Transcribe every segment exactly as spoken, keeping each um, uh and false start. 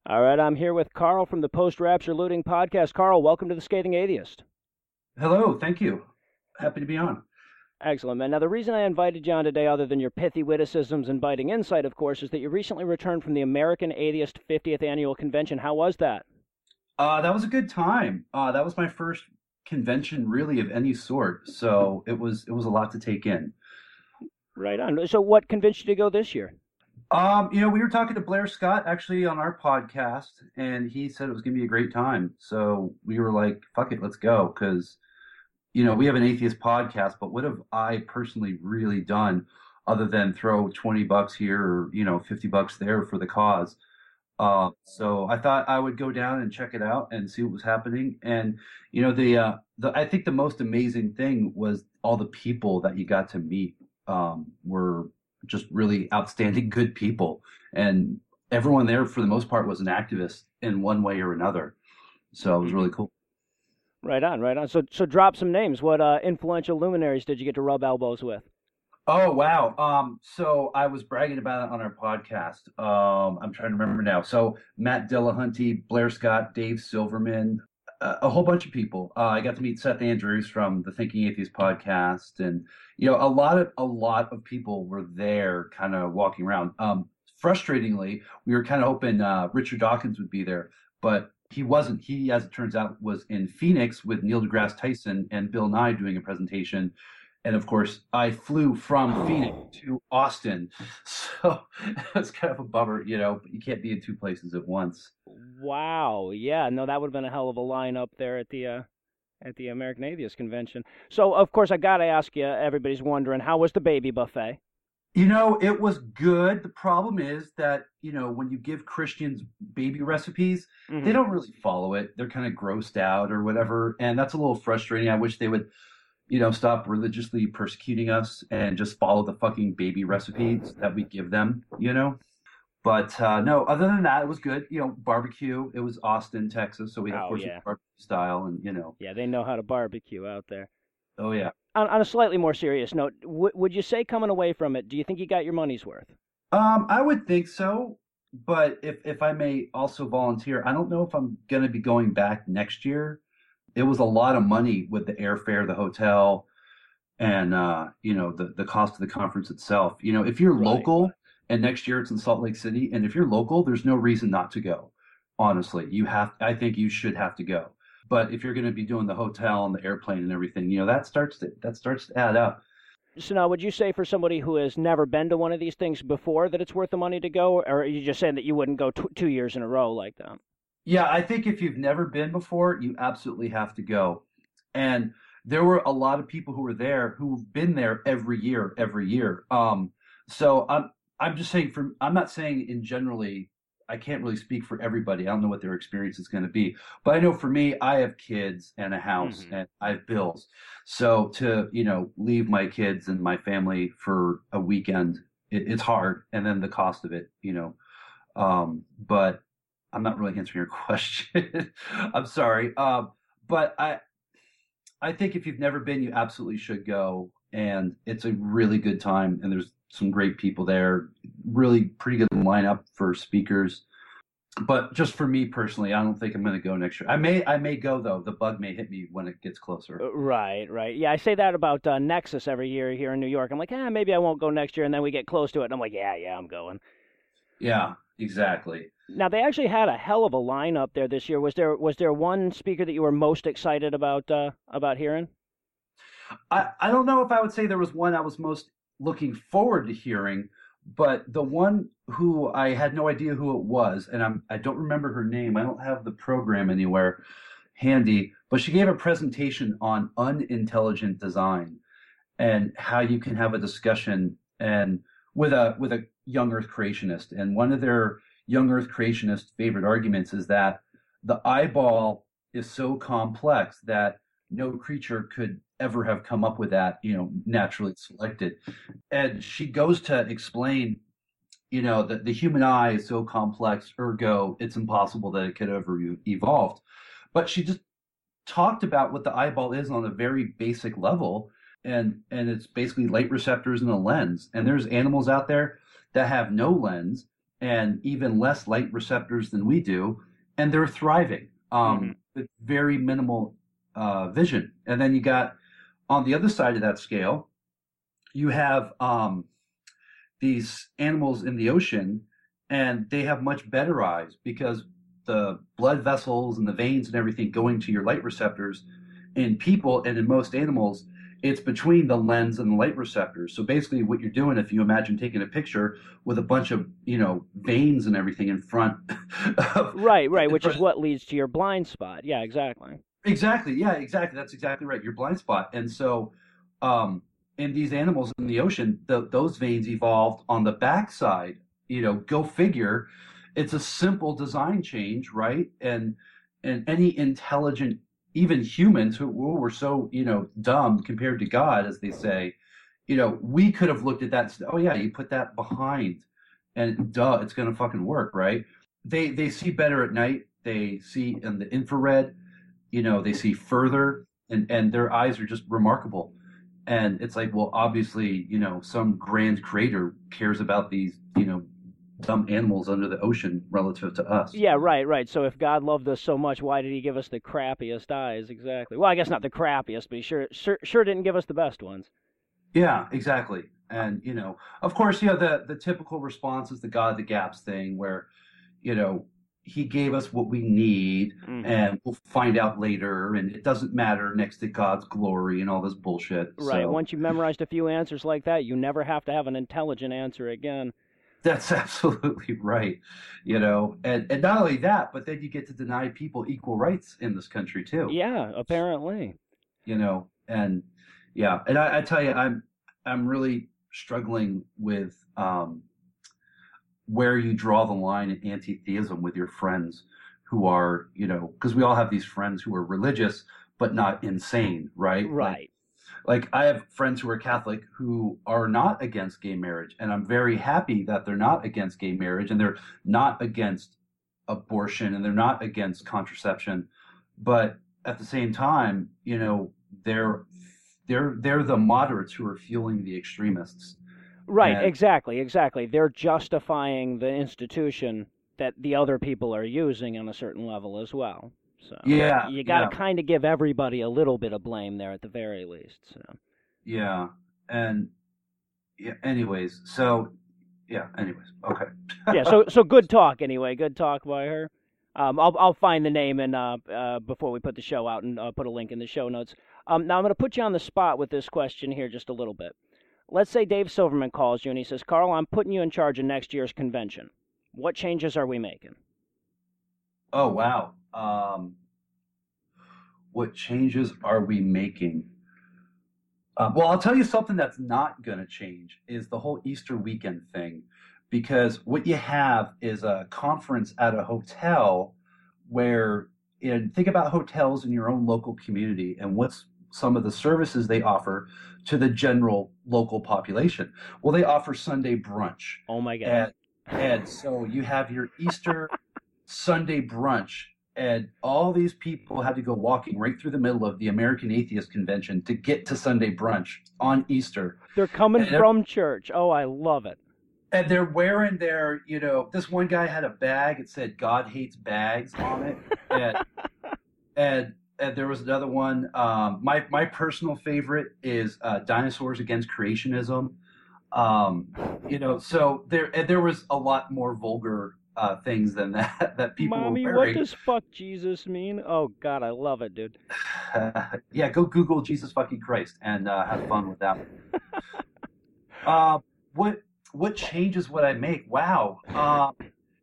All right, I'm here with Carl from the Post-Rapture Looting podcast. Carl, welcome to the Scathing Atheist. Hello, thank you. Happy to be on. Excellent, man. Now, the reason I invited you on today, other than your pithy witticisms and biting insight, of course, is that you recently returned from the American Atheist fiftieth Annual Convention. How was that? Uh, that was a good time. Uh, that was my first convention, really, of any sort. So it was it was a lot to take in. Right on. So what convention did you go this year? Um, you know, we were talking to Blair Scott actually on our podcast, and he said it was going to be a great time. So we were like, "Fuck it, let's go," because you know we have an atheist podcast, but what have I personally really done other than throw twenty bucks here or you know fifty bucks there for the cause? Uh, so I thought I would go down and check it out and see what was happening. And you know, the uh, the I think the most amazing thing was all the people that you got to meet um, were just really outstanding, good people, and everyone there for the most part was an activist in one way or another. So it was really cool. Right on, right on. So, so drop some names. What uh, influential luminaries did you get to rub elbows with? Oh wow. Um, so I was bragging about it on our podcast. Um, I'm trying to remember now. So Matt Dillahunty, Blair Scott, Dave Silverman, a, a whole bunch of people. Uh, I got to meet Seth Andrews from the Thinking Atheist podcast, and you know, a lot of a lot of people were there, kind of walking around. Um, frustratingly, we were kind of hoping uh, Richard Dawkins would be there, but he wasn't. He, as it turns out, was in Phoenix with Neil deGrasse Tyson and Bill Nye doing a presentation. And of course, I flew from Phoenix to Austin. So it's kind of a bummer, you know, but you can't be in two places at once. Wow. Yeah. No, that would have been a hell of a lineup there at the uh, at the American Atheist Convention. So, of course, I got to ask you. Everybody's wondering, how was the baby buffet? You know, it was good. The problem is that, you know, when you give Christians baby recipes, they Mm-hmm. don't really follow it. They're kind of grossed out or whatever. And that's a little frustrating. I wish they would, you know, stop religiously persecuting us and just follow the fucking baby recipes that we give them, you know? But uh, no, other than that, it was good. You know, barbecue. It was Austin, Texas, so we of Oh course we yeah, barbecue style, and you know, yeah. They know how to barbecue out there. oh yeah. On, on a slightly more serious note, w- would you say coming away from it, do you think you got your money's worth? Um, I would think so, but if if I may also volunteer, I don't know if I'm gonna be going back next year. It was a lot of money with the airfare, the hotel, and uh, you know, the the cost of the conference itself. You know, if you're Right. local and next year it's in Salt Lake City, and if you're local, there's no reason not to go. Honestly, you have, I think you should have to go. But if you're going to be doing the hotel and the airplane and everything, you know, that starts to that starts to add up. So now, would you say for somebody who has never been to one of these things before that it's worth the money to go, or are you just saying that you wouldn't go t- two years in a row like that? Yeah, I think if you've never been before, you absolutely have to go. And there were a lot of people who were there who've been there every year, every year. Um, so I'm I'm just saying from I'm not saying in generally I can't really speak for everybody. I don't know what their experience is going to be, but I know for me, I have kids and a house Hmm. and I have bills. So to you know leave my kids and my family for a weekend, it, it's hard, and then the cost of it, you know. Um, but I'm not really answering your question. I'm sorry. Um, but I I think if you've never been, you absolutely should go. And it's a really good time. And there's some great people there. Really pretty good lineup for speakers. But just for me personally, I don't think I'm going to go next year. I may I may go though. The bug may hit me when it gets closer. Uh, Right, right. Yeah, I say that about uh, Nexus every year here in New York. I'm like, ah, maybe I won't go next year, and then we get close to it, and I'm like, yeah, yeah, I'm going. Yeah, exactly. Now they actually had a hell of a lineup there this year. Was there was there one speaker that you were most excited about uh, about hearing? I, I don't know if I would say there was one I was most looking forward to hearing, but the one who I had no idea who it was, and I'm I don't remember her name. I don't have the program anywhere handy, but she gave a presentation on unintelligent design and how you can have a discussion and with a with a young Earth creationist. And one of their young Earth creationist favorite arguments is that the eyeball is so complex that no creature could ever have come up with that, you know, naturally selected. And she goes to explain, you know, that the human eye is so complex, ergo, it's impossible that it could ever e- evolved. But she just talked about what the eyeball is on a very basic level, and and it's basically light receptors and a lens. And there's animals out there that have no lens, and even less light receptors than we do, and they're thriving Hmm. um, with very minimal uh, vision. And then you got on the other side of that scale, you have um, these animals in the ocean, and they have much better eyes because the blood vessels and the veins and everything going to your light receptors in people and in most animals, it's between the lens and the light receptors. So basically, what you're doing, if you imagine taking a picture with a bunch of you know veins and everything in front of, Right, right, in which is front, what leads to your blind spot. Yeah, exactly. exactly, yeah, exactly. That's exactly right. Your blind spot. And so, um, in these animals in the ocean, the, those veins evolved on the backside. You know, go figure. It's a simple design change, right? And and any intelligent, even humans who, who were so you know dumb compared to God, as they say, you know, we could have looked at that and said, "Oh yeah, you put that behind, and duh, it's gonna fucking work, right?" They they see better at night. They see in the infrared, you know, they see further, and and their eyes are just remarkable. And it's like, well, obviously, you know, some grand creator cares about these, you know, dumb animals under the ocean relative to us. Yeah, right, right. So if God loved us so much, why did he give us the crappiest eyes? Exactly. Well, I guess not the crappiest, but he sure sure sure didn't give us the best ones. Yeah, exactly. And you know, of course, you know, the the typical response is the God of the gaps thing, where you know he gave us what we need, Hmm. and we'll find out later, and it doesn't matter next to God's glory and all this bullshit. Right. So Once you've memorized a few answers like that, you never have to have an intelligent answer again. that's absolutely right. You know, and and not only that, but then you get to deny people equal rights in this country too. Yeah, apparently. You know, and yeah, and I, I tell you, I'm I'm really struggling with um, where you draw the line in anti-theism with your friends who are, you know, because we all have these friends who are religious but not insane, right? Like Right. like I have friends who are Catholic who are not against gay marriage, and I'm very happy that they're not against gay marriage and they're not against abortion and they're not against contraception. But at the same time, you know, they're they're they're the moderates who are fueling the extremists. Right, And exactly, exactly. They're justifying the institution that the other people are using on a certain level as well. So yeah, you got to yeah, kind of give everybody a little bit of blame there at the very least. So yeah. And yeah, anyways, so yeah, anyways, yeah, okay. so so good talk anyway. Good talk by her. Um, I'll I'll find the name and uh, uh, before we put the show out and uh, put a link in the show notes. Um, now I'm going to put you on the spot with this question here just a little bit. Let's say Dave Silverman calls you and he says, "Carl, I'm putting you in charge of next year's convention. What changes are we making?" Oh wow. Um, what changes are we making? Uh, well, I'll tell you something that's not going to change is the whole Easter weekend thing, because what you have is a conference at a hotel where, and think about hotels in your own local community and what's some of the services they offer to the general local population. Well, they offer Sunday brunch, Oh my God. and and so you have your Easter Sunday brunch, and all these people had to go walking right through the middle of the American Atheist Convention to get to Sunday brunch on Easter. They're coming And, from church. Oh, I love it. and they're wearing their, you know, this one guy had a bag. It said "God hates bags" on it, and and and there was another one. Um, my my personal favorite is uh, "Dinosaurs Against Creationism." Um, you know, so there and there was a lot more vulgar uh, things than that that people were Mommy, what wearing. does fuck Jesus mean? Oh God, I love it, dude. Uh, yeah, go Google Jesus fucking Christ and uh, have fun with that. Uh, what what changes would I make? Wow. Uh,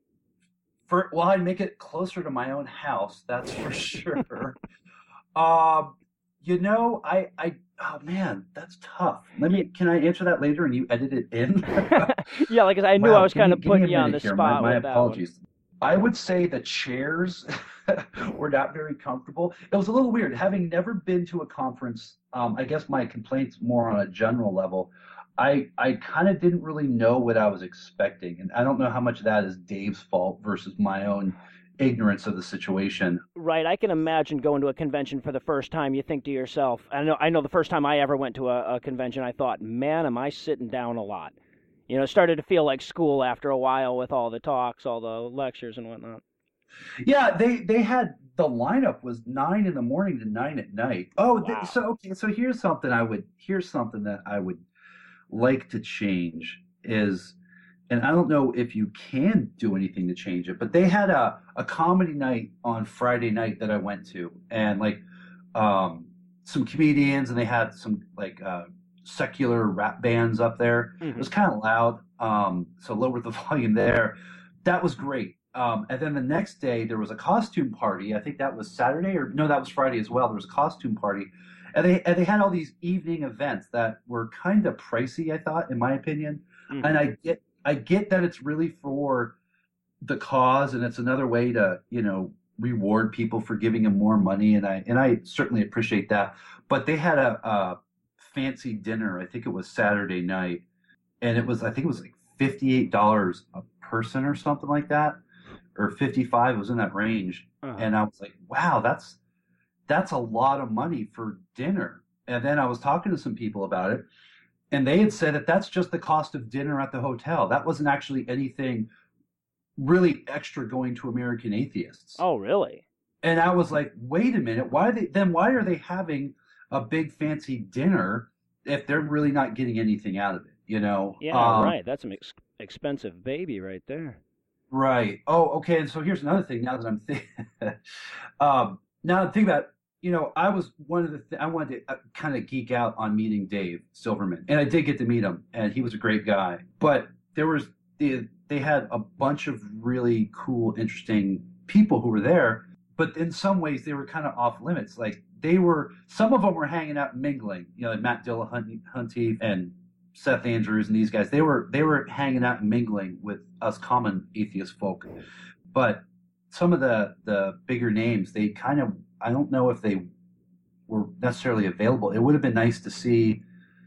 for well, I'd make it closer to my own house. That's for sure. Um, you know, I I oh man, that's tough. Let Yeah, me. Can I answer that later and you edit it in? yeah. Like I knew I Wow, was give kind me of give me putting a you on minute the here. My spot my with that one. apologies. I would say the chairs were not very comfortable. It was a little weird. Having never been to a conference, um, I guess my complaints more on a general level. I I kind of didn't really know what I was expecting, and I don't know how much of that is Dave's fault versus my own ignorance of the situation. Right. I can imagine going to a convention for the first time. You think to yourself, I know. I know the first time I ever went to a, a convention, I thought, man, am I sitting down a lot? You know, it started to feel like school after a while with all the talks, all the lectures and whatnot. Yeah, they they had the lineup was nine in the morning to nine at night. Oh, th- Wow. so okay, so here's something I would here's something that I would like to change is, and I don't know if you can do anything to change it, but they had a a comedy night on Friday night that I went to, and like um some comedians, and they had some like uh secular rap bands up there. It Hmm. was kind of loud, um, so lower the volume there. That was great. Um, and then the next day there was a costume party. I think that was Saturday, or no, that was Friday as well. There was a costume party, and they and they had all these evening events that were kind of pricey, I thought, in my opinion. And Hmm. I get I get that it's really for the cause, and it's another way to, you know, reward people for giving them more money, and I and I certainly appreciate that. But they had a, a fancy dinner. I think it was Saturday night, and it was I think it was like fifty-eight dollars a person or something like that, or fifty-five. It was in that range, Uh-huh. and I was like, wow, that's that's a lot of money for dinner. And then I was talking to some people about it, and they had said that that's just the cost of dinner at the hotel. That wasn't actually anything really extra going to American Atheists. Oh, really? And I was like, wait a minute, why are they then why are they having a big fancy dinner if they're really not getting anything out of it, you know? Yeah, Um, right. That's an ex- expensive baby right there. right. Oh, okay. And so here's another thing now that I'm thinking um now that I think about it, you know, I was one of the th- I wanted to uh, kind of geek out on meeting Dave Silverman, and I did get to meet him, and he was a great guy. But there was they, they had a bunch of really cool, interesting people who were there, but in some ways they were kind of off limits. Like they were, some of them were hanging out and mingling. You know, like Matt Dillahunty and Seth Andrews and these guys. They were they were hanging out and mingling with us common atheist folk. But some of the the bigger names, they kind of, I don't know if they were necessarily available. It would have been nice to see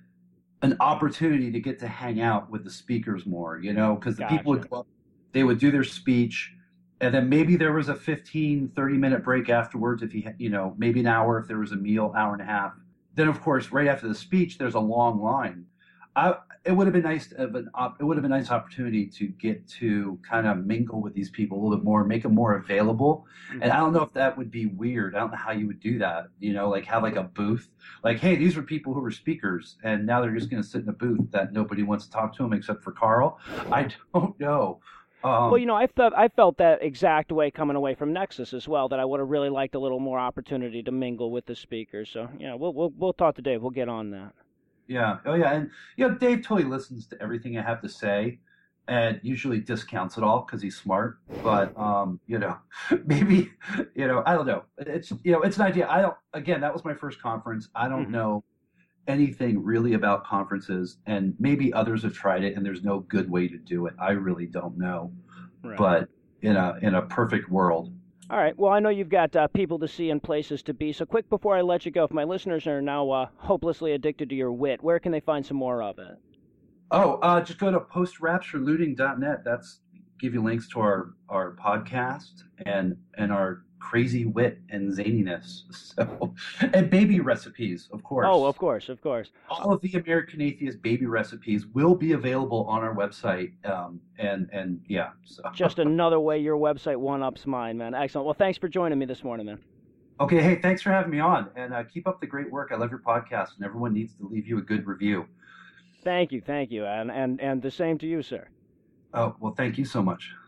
an opportunity to get to hang out with the speakers more, you know, because the people Gotcha. would go up, they would do their speech, and then maybe there was a fifteen, thirty minute break afterwards if you, you know, maybe an hour if there was a meal, hour and a half. Then, of course, right after the speech, there's a long line. I, it would have been nice to have an op, it would have been a nice opportunity to get to kind of mingle with these people a little bit more, make them more available. And Hmm. I don't know if that would be weird. I don't know how you would do that. You know, like have like a booth, like, hey, these were people who were speakers, and now they're just going to sit in a booth that nobody wants to talk to them except for Carl. I don't know. Well, Um, you know, I felt I felt that exact way coming away from Nexus as well. That I would have really liked a little more opportunity to mingle with the speakers. So yeah, we'll we'll we'll talk to Dave. We'll get on that. yeah. Oh, yeah. And you know, Dave totally listens to everything I have to say, and usually discounts it all because he's smart. But um, you know, maybe, you know, I don't know. It's, you know, it's an idea. I don't. Again, that was my first conference. I don't Hmm. know anything really about conferences, and maybe others have tried it, and there's no good way to do it. I really don't know. Right. But in a in a perfect world. All right. Well, I know you've got uh, people to see and places to be. So, quick before I let you go, if my listeners are now uh, hopelessly addicted to your wit, where can they find some more of it? Oh, uh, just go to post rapture looting dot net. That's give you links to our our podcast and and our crazy wit and zaniness. So, and baby recipes, of Oh, of course. course, of course. All of the American Atheist baby recipes will be available on our website. Um, and and yeah, so Just another way your website one ups mine, man. Excellent. Well, thanks for joining me this morning, man. okay. Hey, thanks for having me on, and uh, keep up the great work. I love your podcast, and everyone needs to leave you a good review. Thank you, thank you, and and and the same to you, sir. Oh, well, thank you so much.